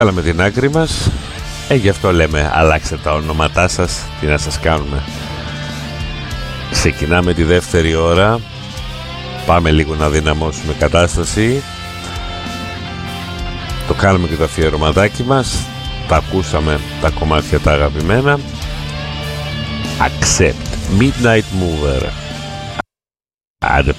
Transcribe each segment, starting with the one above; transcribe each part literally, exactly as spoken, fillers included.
με την άκρη μας. Ε, γι' αυτό λέμε αλλάξτε τα ονόματά σας. Τι να σας κάνουμε. Ξεκινάμε τη δεύτερη ώρα. Πάμε λίγο να δυναμώσουμε κατάσταση. Το κάνουμε και το αφιερωματάκι μας. Τα ακούσαμε τα κομμάτια τα αγαπημένα. Accept Midnight Mover. Άντε.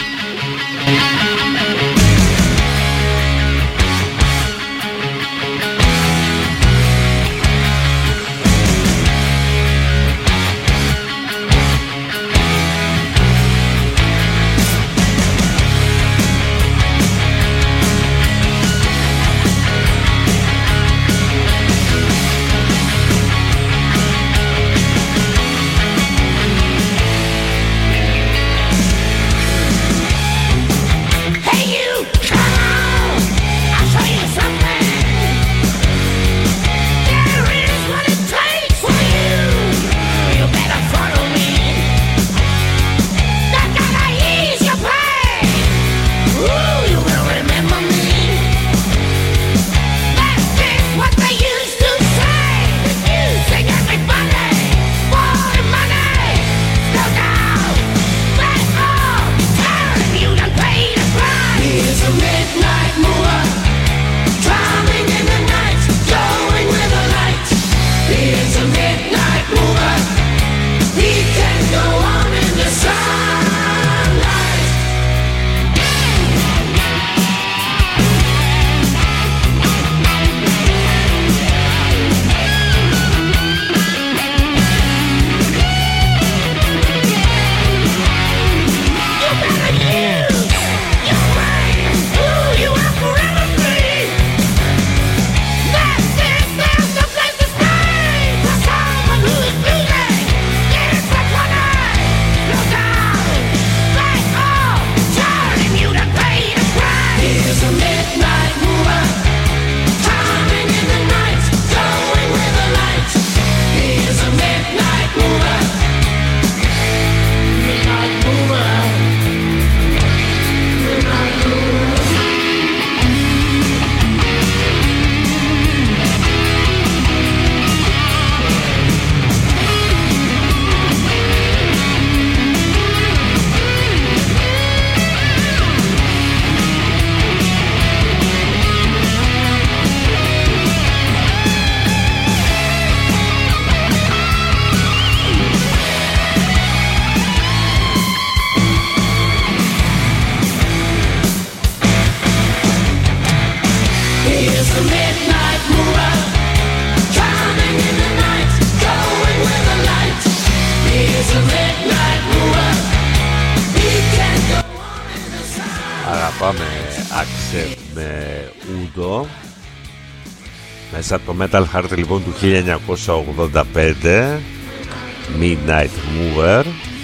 Μέσα από το Metal Heart λοιπόν του χίλια εννιακόσια ογδόντα πέντε, Midnight Mover.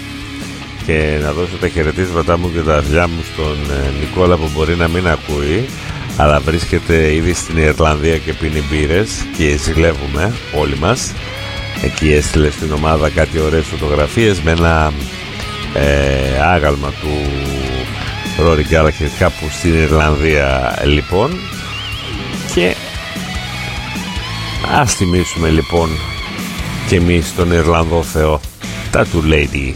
Και να δώσω τα χαιρετίσματά μου και τα αυτιά μου στον Νικόλα που μπορεί να μην ακούει, αλλά βρίσκεται ήδη στην Ιρλανδία και πίνει μπύρες και ζηλεύουμε όλοι μας. Εκεί έστειλε στην ομάδα κάτι ωραίες φωτογραφίες με ένα ε, άγαλμα του Rory Gallagher κάπου στην Ιρλανδία λοιπόν. Και ας τιμήσουμε λοιπόν και εμείς τον Ιρλανδό Θεό, τα του Lady.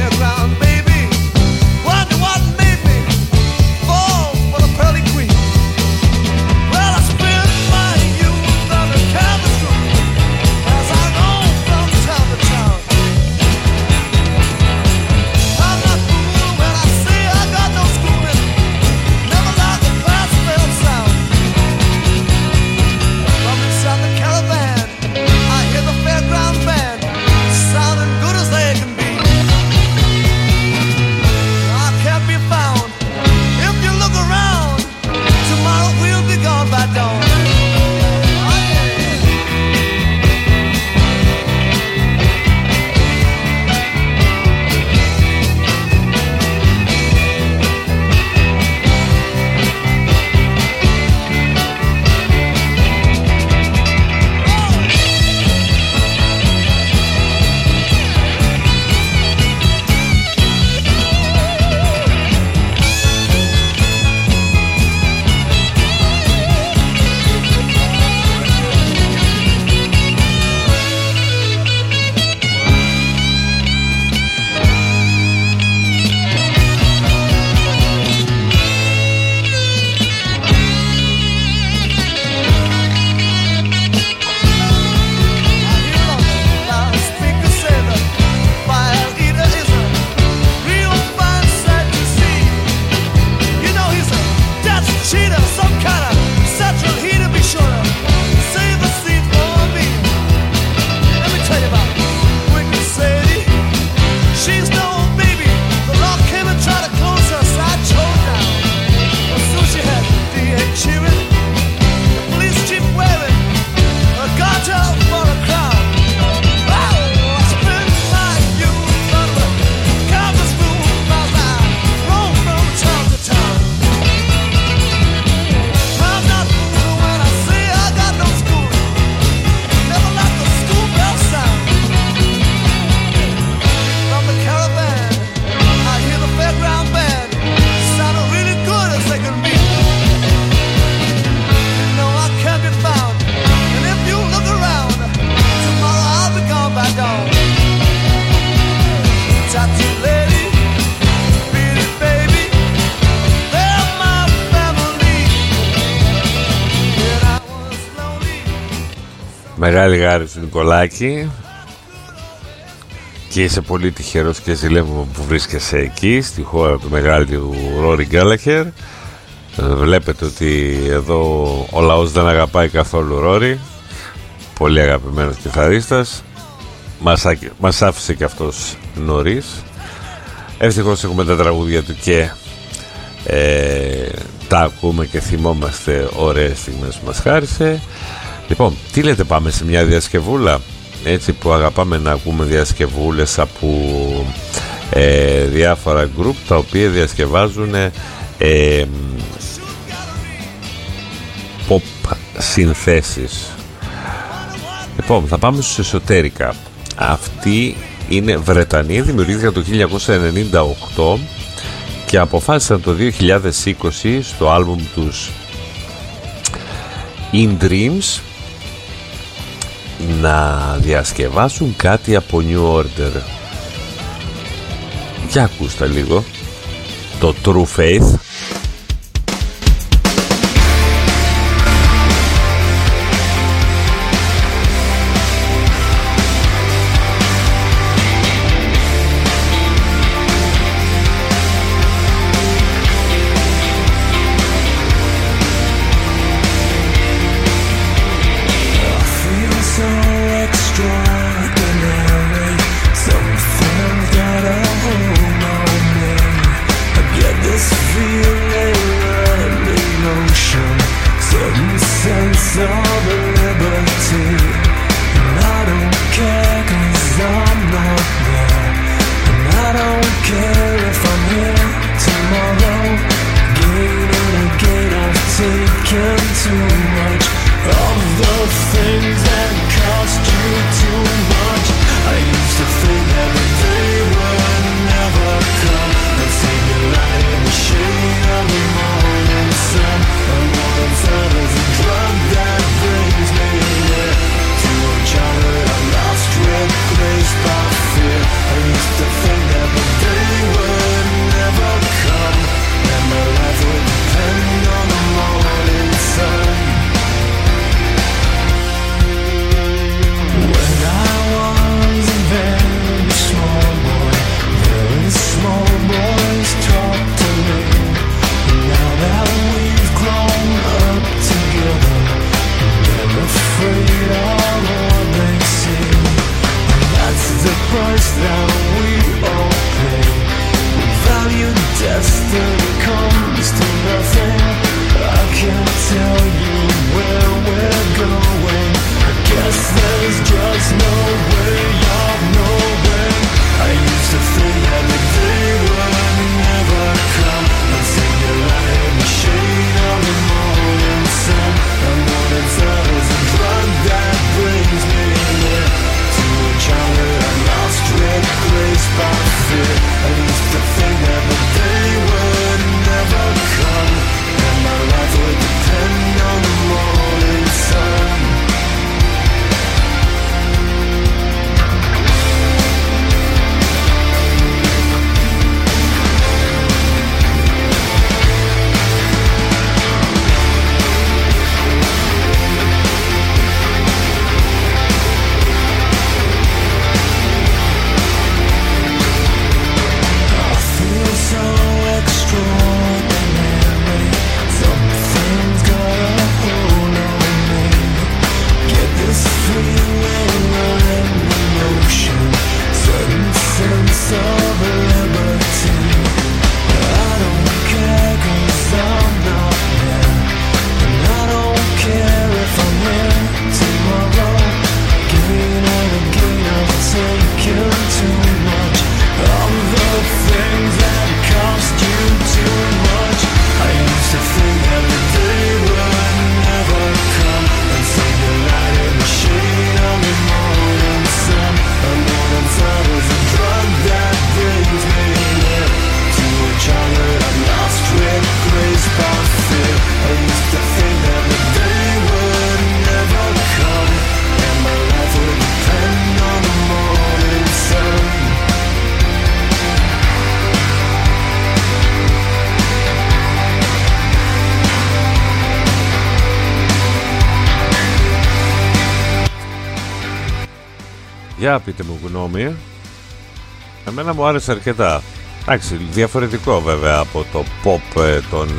Baby, what, what made me fall for the pearly queen? Μεγάλη χάρη του Νικολάκη, και είσαι πολύ τυχερός και ζηλεύουμε που βρίσκεσαι εκεί στη χώρα του μεγάλου Ρόρι Γκάλαχερ. Βλέπετε ότι εδώ ο λαός δεν αγαπάει καθόλου Ρόρι, πολύ αγαπημένος κιθαρίστας. Μας, μας άφησε και αυτός νωρίς. Ευτυχώς έχουμε τα τραγούδια του και ε, τα ακούμε και θυμόμαστε ωραίες στιγμές που μας χάρισε. Λοιπόν, τι λέτε, πάμε σε μια διασκευούλα, έτσι που αγαπάμε να ακούμε διασκευούλες από ε, διάφορα γκρουπ τα οποία διασκευάζουν ε, pop συνθέσεις. Λοιπόν, θα πάμε στους Εσωτέρικα. Αυτοί είναι Βρετανοί, δημιουργήθηκαν το χίλια εννιακόσια ενενήντα οκτώ και αποφάσισαν το δύο χιλιάδες είκοσι στο άλμπουμ τους In Dreams να διασκευάσουν κάτι από New Order. Για ακούστε λίγο το True Faith. Something got a hold on me. I get this feeling. Για πείτε μου γνώμη. Εμένα μου άρεσε αρκετά. Εντάξει, διαφορετικό βέβαια από το pop ε, των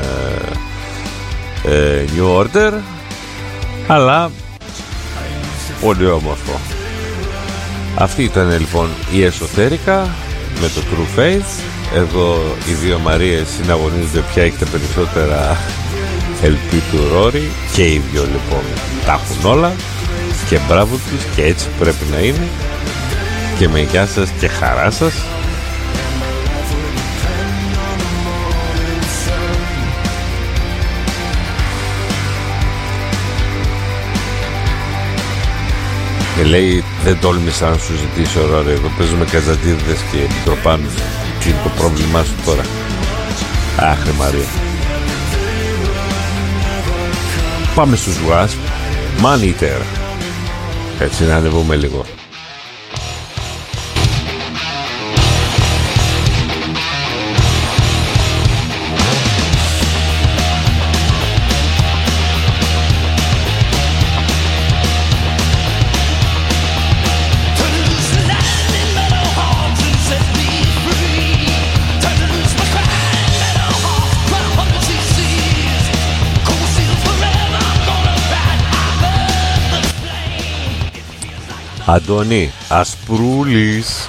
ε, ε, New Order, αλλά πολύ όμορφο. Αυτή ήταν λοιπόν η Εσωθέρικα με το True Faith. Εδώ οι δύο Μαρίες συναγωνίζονται ποια έχει τα περισσότερα ελ πι του Ρόρι, και οι δυο λοιπόν τα έχουν όλα και μπράβο τους, και έτσι πρέπει να είναι, και με γεια σας και χαρά σας. Και λέει, δεν τόλμησα να σου ζητήσω, Ρόρι, εδώ παίζουμε καζαντίδες και επιτροπάνους. Τι είναι το πρόβλημά σου τώρα? Άχρε Μαρία. Πάμε στους Wasp, Man Eater. Έτσι να ανεβούμε λίγο. Αντώνη, Ασπρούλης.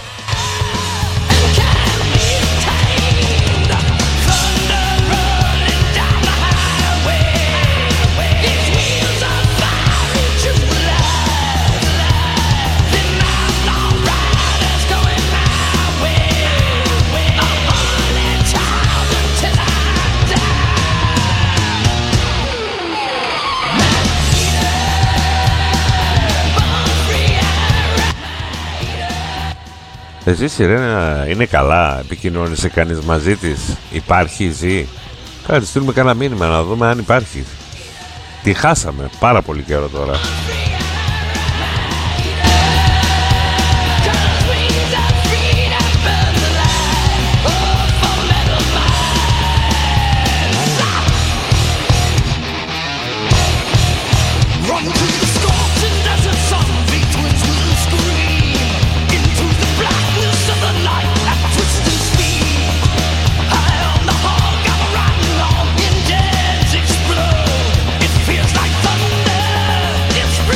Εσύ Σιρένα είναι καλά? Επικοινώνησε κανείς μαζί της? Υπάρχει, ζει? Κάτι στείλουμε κανένα μήνυμα να δούμε αν υπάρχει. Τη χάσαμε πάρα πολύ καιρό τώρα. It's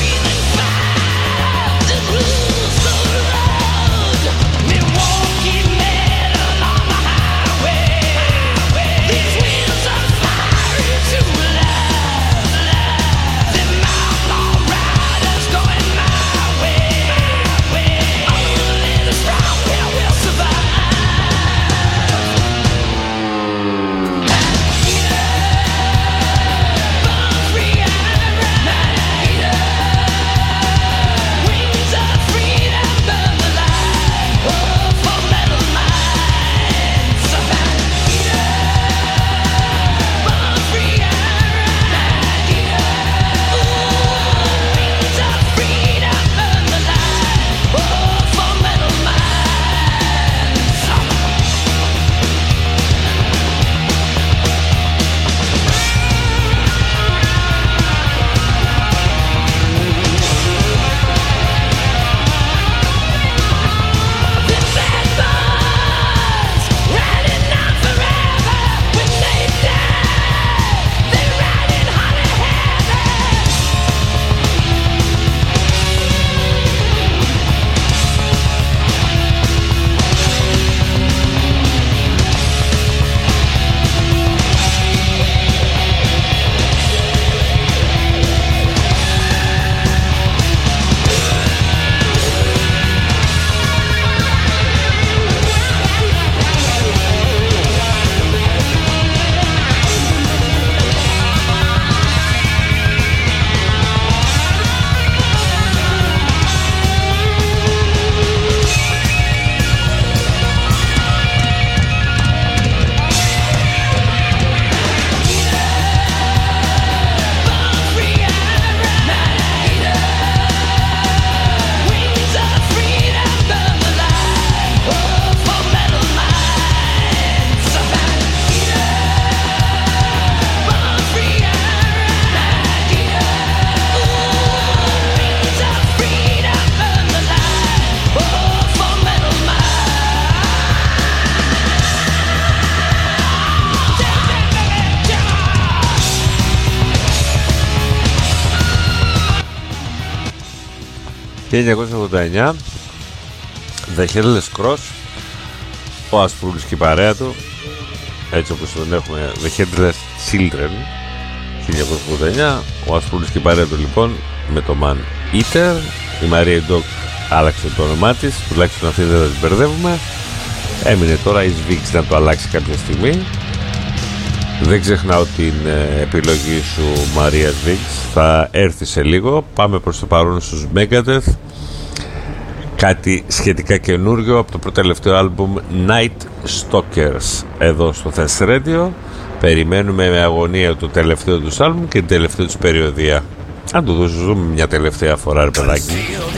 χίλια εννιακόσια ογδόντα εννιά, The Headless Cross, ο Ασπρούλης και η παρέα του, έτσι όπως τον έχουμε, The Headless Children, χίλια εννιακόσια ογδόντα εννιά, ο Ασπρούλης και η παρέα του λοιπόν με το Man Eater. Η Maria Doc άλλαξε το όνομά της, τουλάχιστον αυτή δεν θα την μπερδεύουμε. Έμεινε τώρα η Svinx να το αλλάξει κάποια στιγμή. Δεν ξεχνάω την ε, επιλογή σου, Μαρία Svinx, θα έρθει σε λίγο. Πάμε προς το παρόν στους Megadeth, κάτι σχετικά καινούριο από το προτελευταίο άλμπουμ Night Stalkers εδώ στο Thest Radio. Περιμένουμε με αγωνία το τελευταίο τους άλμπουμ και την τελευταία τους περιοδία. Αν το δούμε μια τελευταία φορά, ρε παιδάκι.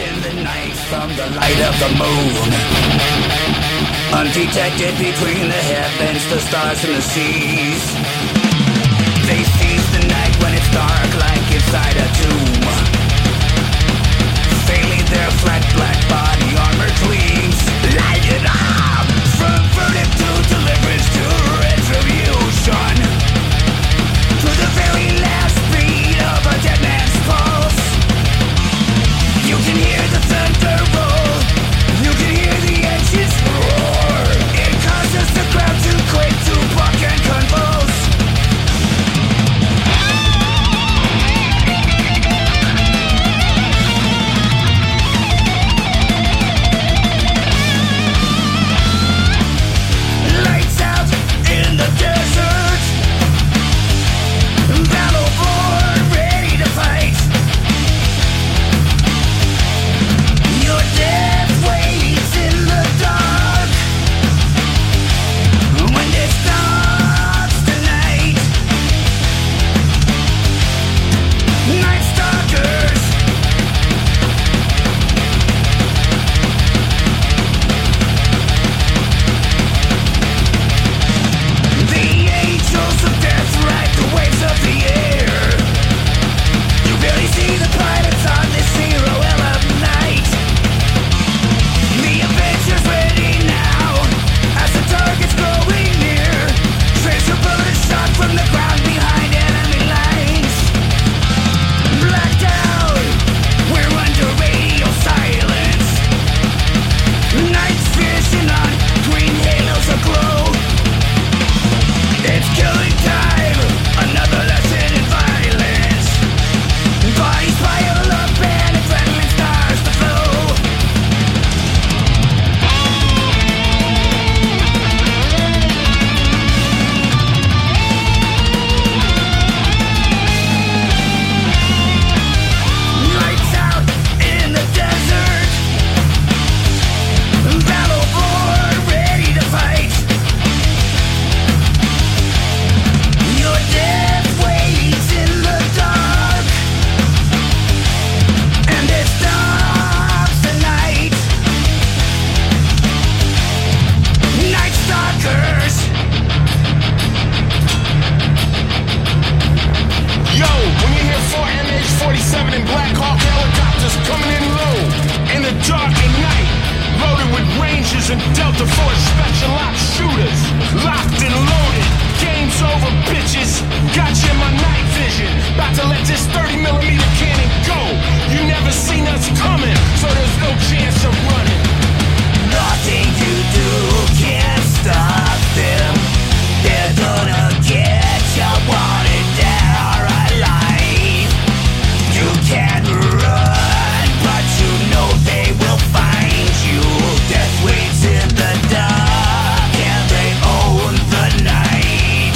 Undetected between the heavens, the stars and the seas. They seize the night when it's dark like inside a tomb. Failing their flat black body armor gleams. Light it up! From verdict to deliverance to retribution. To the very last beat of a dead man's pulse. You can hear the thunder roll. You can hear the engines roar. It causes the ground to quake, to buck and convulse. Lights out in the desert. Battle born, ready to fight. Your death waits in the dark. When it stops tonight. Night Stalkers. The angels of death ride the waves of the air. You barely see the pilots on this zero L of night. The Avengers ready now, as the target's growing near. Tracer bullet shot from the ground behind enemy lines. Blacked out, we're under radio silence. Night's vision on green halos aglow. It's killing time, another lesson in violence. Bodies pile up and adrenaline starts to flow. Lights out in the desert. Battle born, ready to fight. Your death waits in the dark. And it stops the night. Night Stalkers. Yo, when you hear four M H forty-seven and Black Hawk helicopters coming in low in the dark at night, loaded with Rangers and Delta Force special ops shooters, locked and loaded. Game's over, bitches. Got you in my night vision. About to let this thirty millimeter cannon go. You never seen us coming, so there's no chance of running. Nothing you do can stop them. They're gonna get you wanted dead or alive. You can run, but you know they will find you. Death waits in the dark, and they own the night.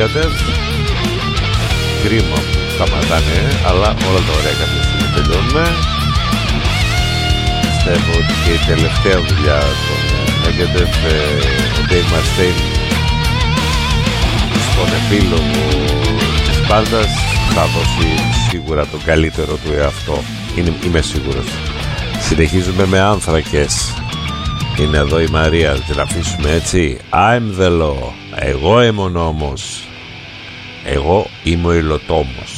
Megadeth. Κρίμα που σταματάνε, αλλά όλα τα ωραία κάποια στιγμή τελειώνουν. Πιστεύω ότι και η τελευταία δουλειά των Megadeth, ο Dave Mustaine, στον επίλογο της μπάντας θα δώσει σίγουρα τον καλύτερο του εαυτό. Είναι, είμαι σίγουρος. Συνεχίζουμε με άνθρακες. Είναι εδώ η Μαρία, την αφήσουμε έτσι. I'm the law. Εγώ είμαι ο νόμος. Εγώ είμαι ο υλοτόμος.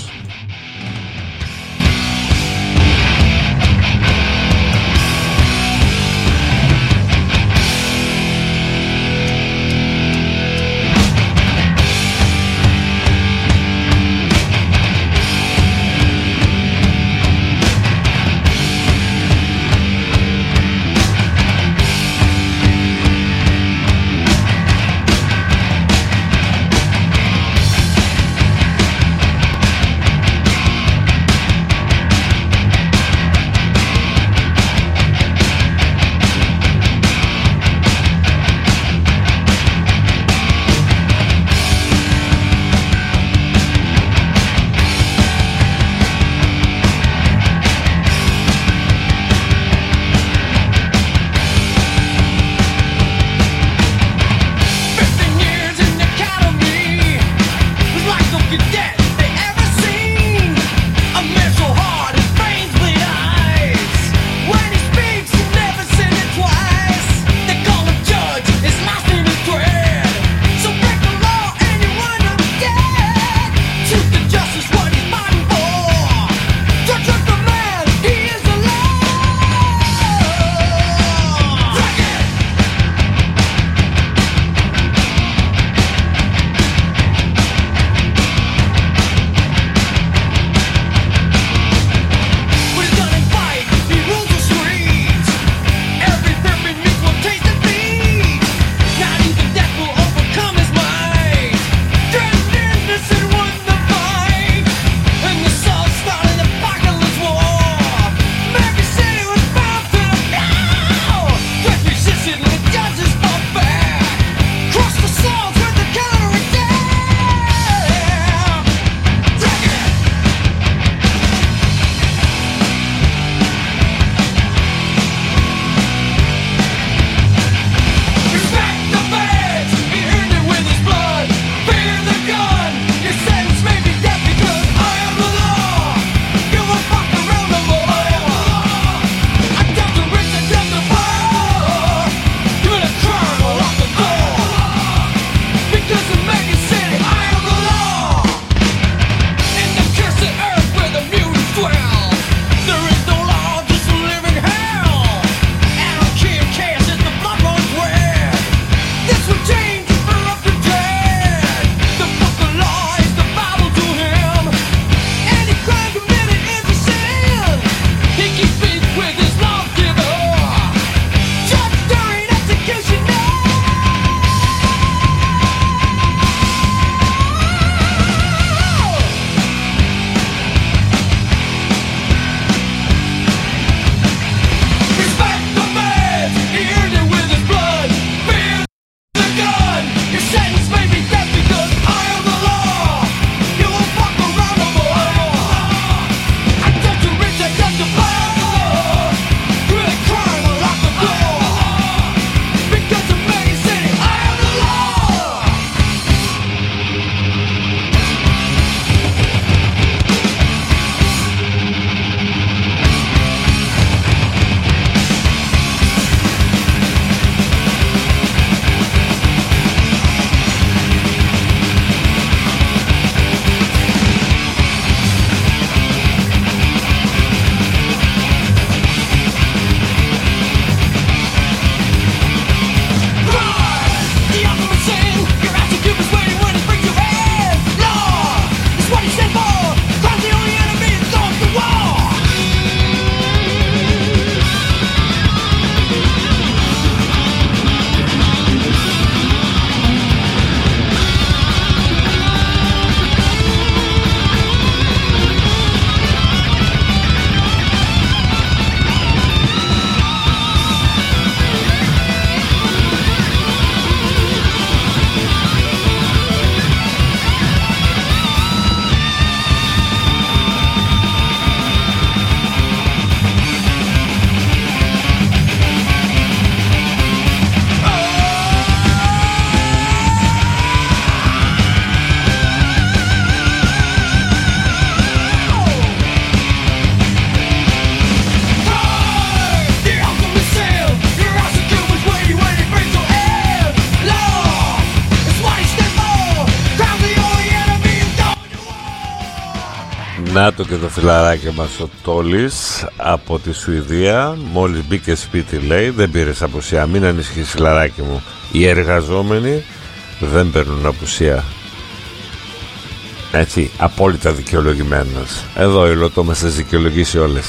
Να το και το φιλαράκι μας ο Τόλης από τη Σουηδία. Μόλις μπήκε σπίτι λέει, δεν πήρες απουσία. Μην ανησυχείς φιλαράκι μου. Οι εργαζόμενοι δεν παίρνουν απουσία. Έτσι, απόλυτα δικαιολογημένος. Εδώ η Λωτό μας τις δικαιολογήσει όλες.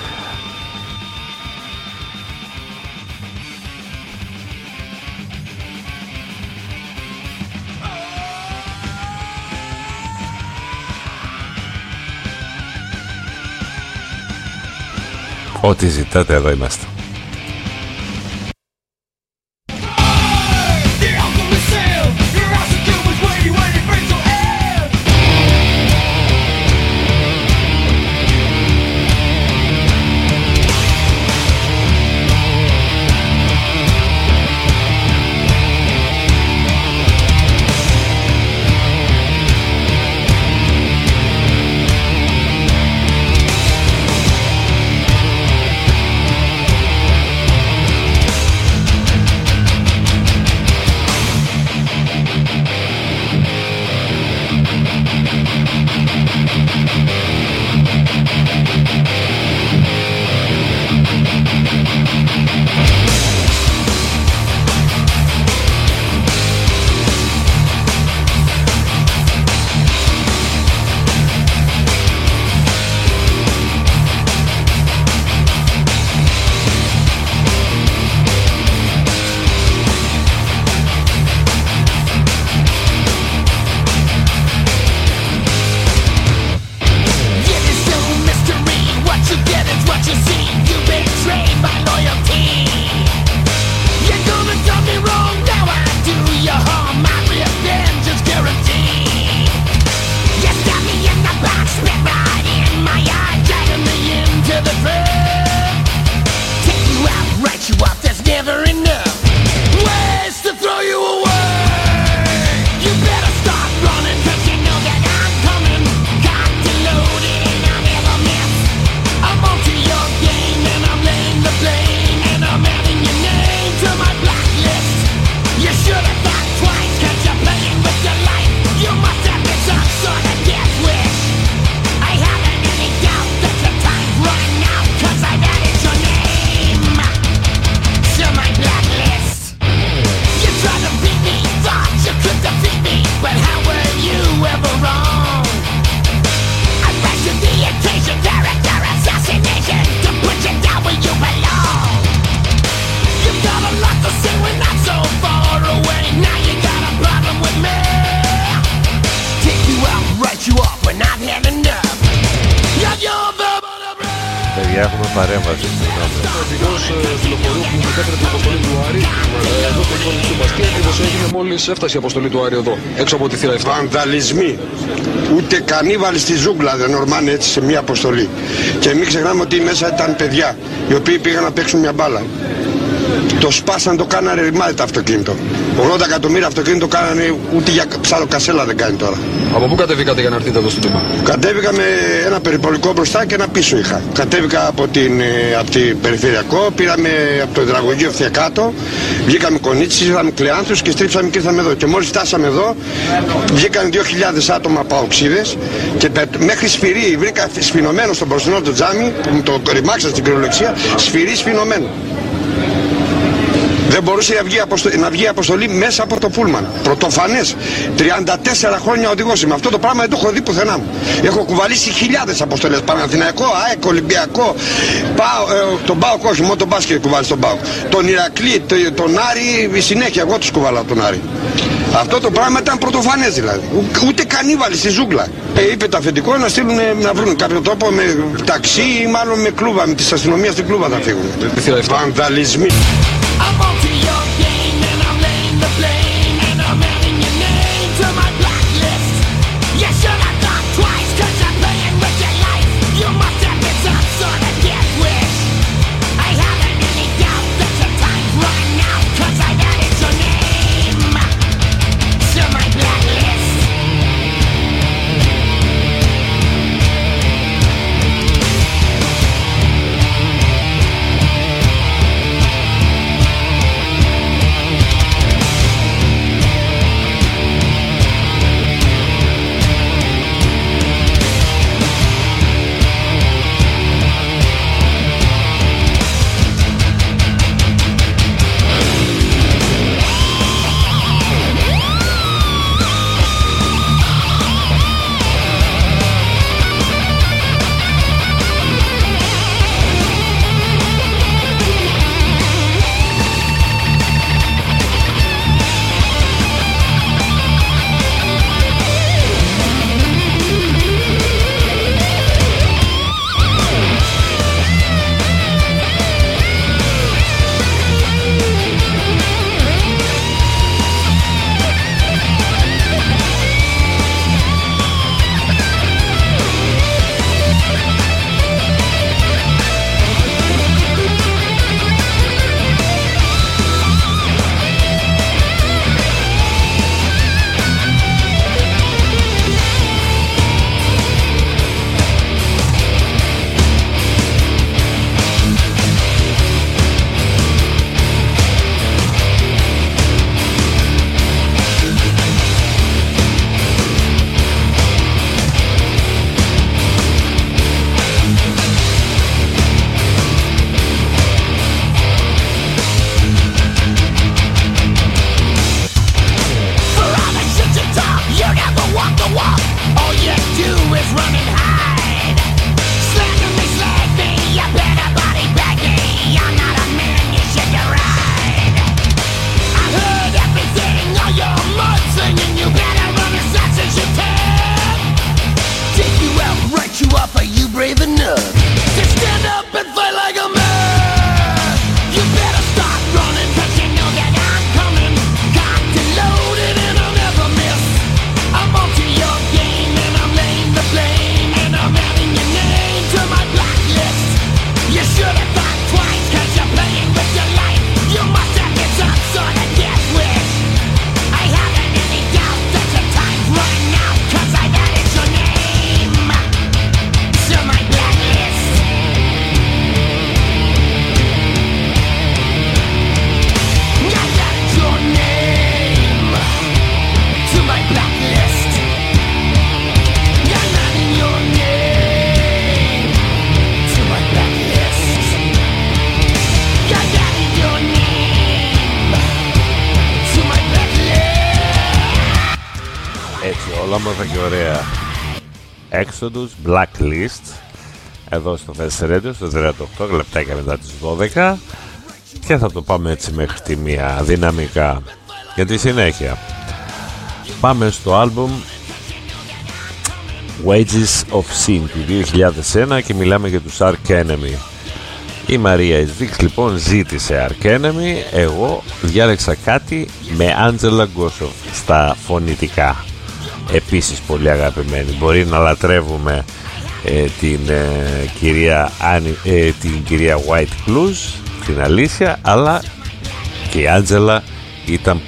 Ό,τι ζητάτε, εδώ είμαστε. Έχουμε παρέμβαση. Ο οδηγός τηλεφορού που μετέφερε την αποστολή του Άρη εδώ το γόνι του Μπασκέ, ακριβώς έγινε μόλις έφτασε η αποστολή του Άρη εδώ, έξω από τη θύρα επτά. Βανδαλισμοί. Ούτε κανίβαλοι στη ζούγκλα δεν ορμάνε έτσι σε μια αποστολή. Και μην ξεχνάμε ότι μέσα ήταν παιδιά οι οποίοι πήγαν να παίξουν μια μπάλα. Το σπάσαν, το κάνανε ρημάδι το αυτοκίνητο. ογδόντα εκατομμύρια αυτοκίνητο κάνανε, ούτε για ψαλοκασέλα δεν κάνει τώρα. Από πού κατεβήκατε για να έρθετε εδώ στο τύπο? Κατέβηκα με ένα περιπολικό μπροστά και ένα πίσω είχα. Κατέβηκα από την, από την περιφερειακό, πήραμε από το υδραγωγείο ευθεία κάτω, βγήκαμε Κονίτσις, είδαμε Κλεάνθους και στρίψαμε και ήρθαμε εδώ. Και μόλις φτάσαμε εδώ, βγήκαν δύο χιλιάδες άτομα παοξίδες και μέχρι Σφυρί βρήκα σφινωμένο στο μπροστινό το τζάμι, που το ρημάξα στην κυριολεξία, Σφυρί σφινωμένο. Δεν μπορούσε να βγει, αποστολή, να βγει αποστολή μέσα από το πούλμαν. Πρωτοφανές. τριάντα τέσσερα χρόνια οδηγός είμαι. Αυτό το πράγμα δεν το έχω δει πουθενά μου. Έχω κουβαλήσει χιλιάδες αποστολές. Παναθηναϊκό, ΑΕΚ, Ολυμπιακό, Πάο, ε, τον ΠΑΟΚ, όχι, μόνο τον μπάσκετ κουβάλει τον ΠΑΟΚ. Τον Ηρακλή, τον Άρη, συνέχεια εγώ τους κουβαλάω τον Άρη. Αυτό το πράγμα ήταν πρωτοφανές δηλαδή. Ούτε κανίβαλοι στη ζούγκλα. Ε, είπε το αφεντικό να στείλουν να βρουν κάποιο τόπο με ταξί ή μάλλον με κλούβα. Με τη αστυνομία στην κλούβα θα φύγουν. Βανδαλισμοί. I'm onto your game and I'm laying the blame and I'm adding your name to my blacklist. You should have thought twice cause you're playing with your life. You must have been some sort of death wish. I haven't any doubt that your time's running out cause I've added your name to my blacklist. πολλά μόρφα και ωραία. Exodus, Blacklist, εδώ στο Fest Radio, στο τριάντα οκτώ λεπτάκια μετά τις δώδεκα, και θα το πάμε έτσι μέχρι τη μία δυναμικά. Για τη συνέχεια πάμε στο άλμπουμ Wages of Sin του δύο χιλιάδες ένα και μιλάμε για τους Arch Enemy. Η Μαρία Ισβίξ λοιπόν ζήτησε Arch Enemy, εγώ διάλεξα κάτι με Angela Gossow στα φωνητικά, επίσης πολύ αγαπημένη. Μπορεί να λατρεύουμε ε, την, ε, κυρία, ε, την κυρία White Blues, την Αλήσια, αλλά και η Angela ήταν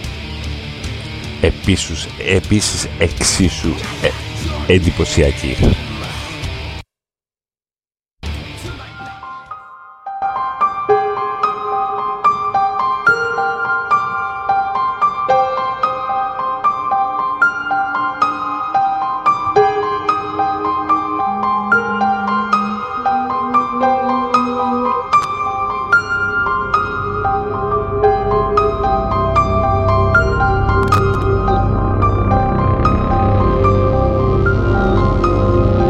επίσης, επίσης εξίσου ε, εντυπωσιακή. Thank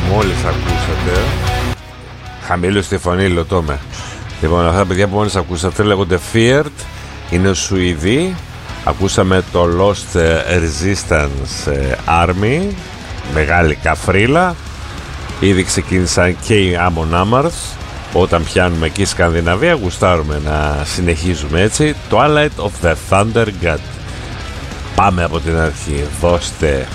μόλις ακούσατε, χαμήλωσε τη φωνή, λωτώ με. Λοιπόν, αυτά τα παιδιά που μόλις ακούσατε λέγονται Feared, είναι Σουηδοί. Ακούσαμε το Lost Resistance Army, μεγάλη καφρίλα. Ήδη ξεκίνησαν και οι Amon Amarth. Όταν πιάνουμε εκεί Σκανδιναβία, γουστάρουμε να συνεχίζουμε έτσι. Twilight of the Thunder God. Πάμε από την αρχή, δώστε.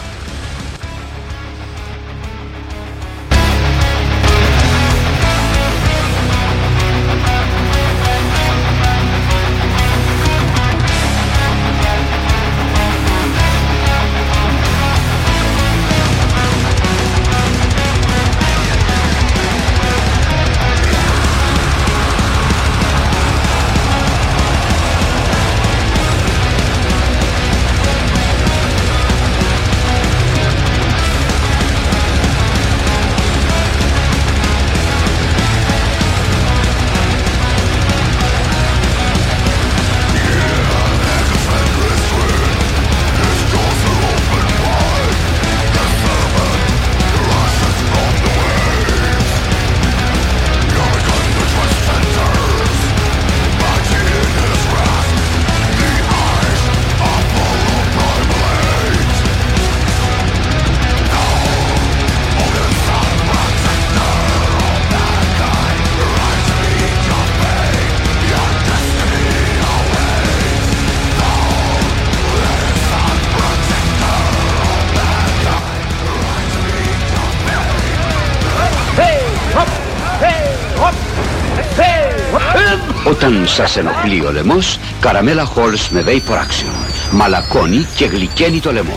Όταν σας ενοχλεί ο λαιμός, καραμέλα Halls με Vapor Action. Μαλακώνει και γλυκαίνει το λαιμό.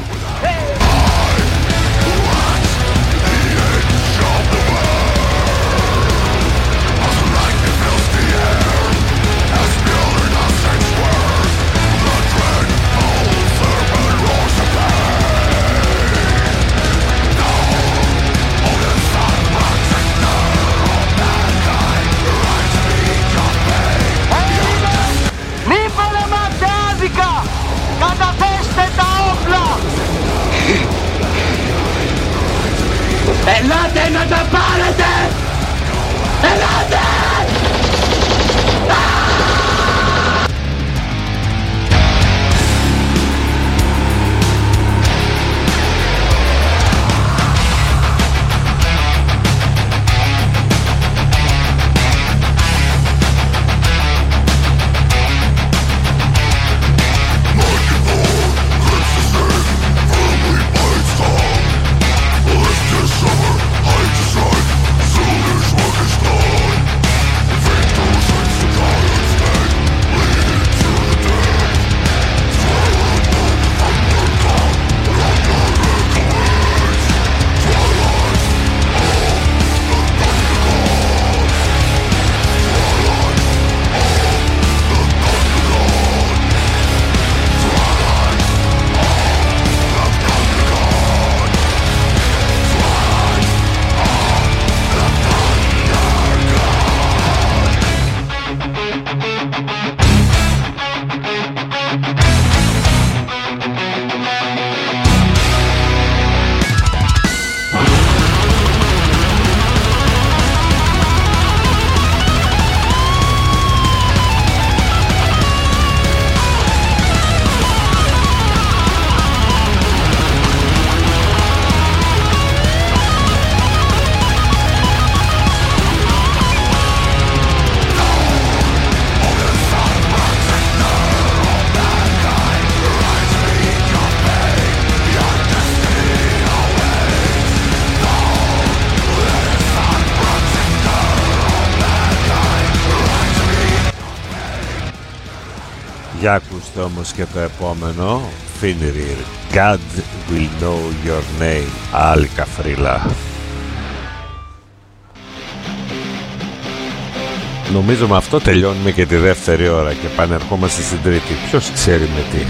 Ελάτε να τα πάρετε! Ελάτε! Για ακούστε όμως και το επόμενο, Fenrir, God will know your name. Άλλη καφρίλα. Νομίζω με αυτό τελειώνουμε και τη δεύτερη ώρα και πανερχόμαστε στην τρίτη. Ποιος ξέρει με τι.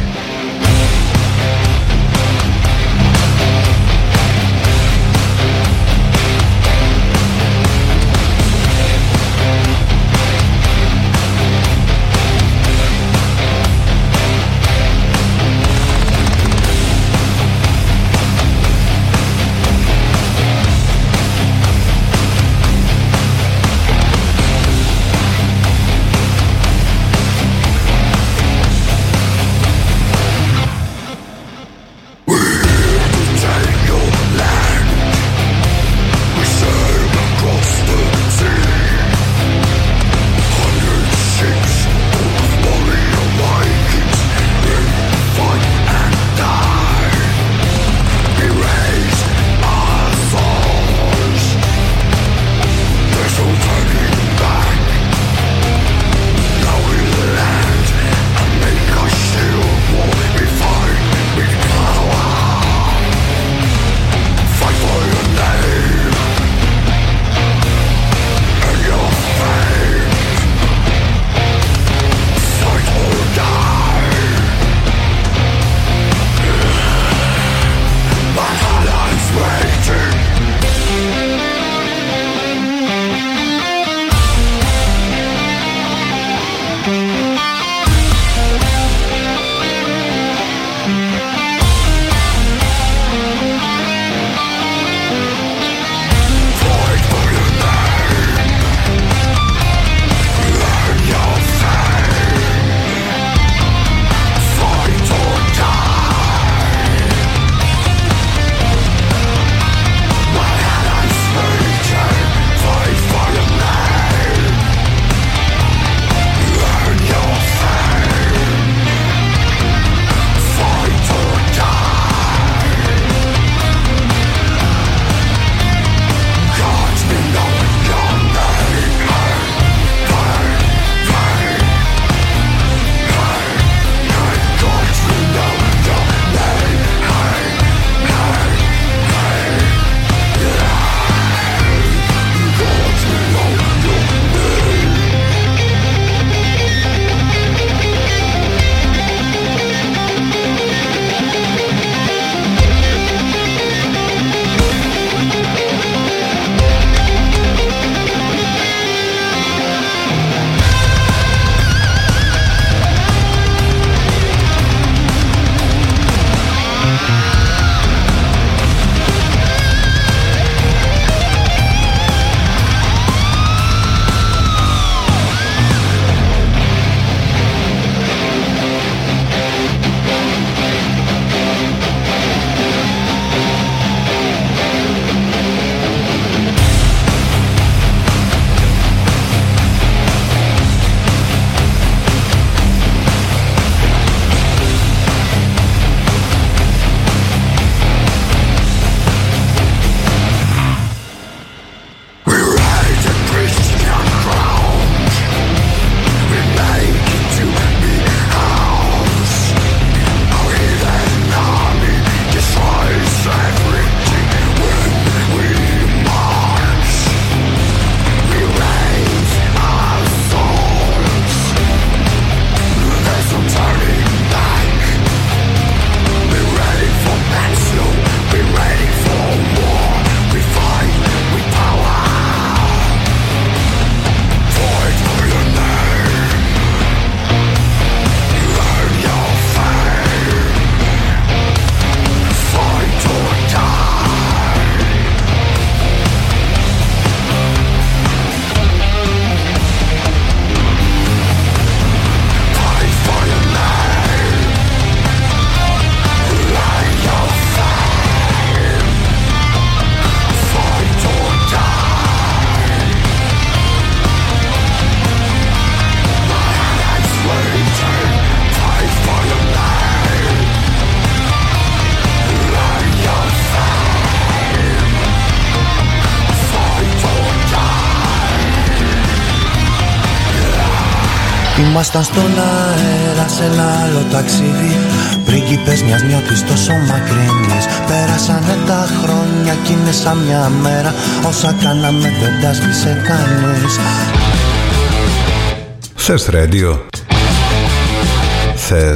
Ήμασταν στον αέρα σε ένα άλλο ταξίδι, πρίγκιπες μιας νιώτης τόσο μακρινής. Πέρασανε τα χρόνια κι είναι σαν μια μέρα, όσα κάναμε δεν τα σβήσε κανείς. Θες ρέντιο? Θες